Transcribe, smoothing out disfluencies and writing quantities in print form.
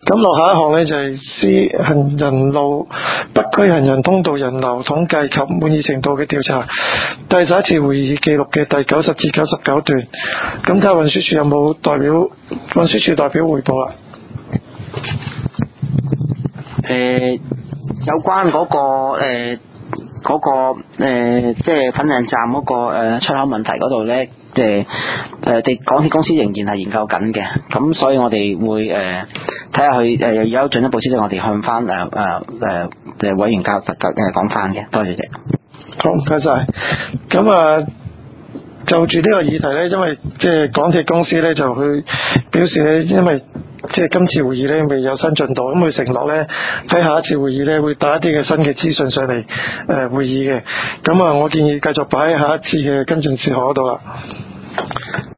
咁落下一項呢，就係施行人路北區行人通道人流統計及滿意程度嘅調查，第11次會議記錄嘅第90至99段。咁睇下運輸署有冇運輸署代表匯報啦。 有關嗰個即係粉嶺站嗰個出口問題嗰度咧，地港鐵公司仍然係研究緊嘅，咁所以我哋會睇下佢有進一步消息，我哋向翻委員講翻嘅。多謝。 好，唔該晒。咁就住呢個議題呢，因為即係港鐵公司呢，就去表示呢，因為即係今次會議呢未有新進度，咁佢承諾呢，喺下一次會議呢會帶一啲嘅新嘅資訊上嚟會議嘅。咁我建議繼續擺喺下一次嘅跟進事項嗰度啦。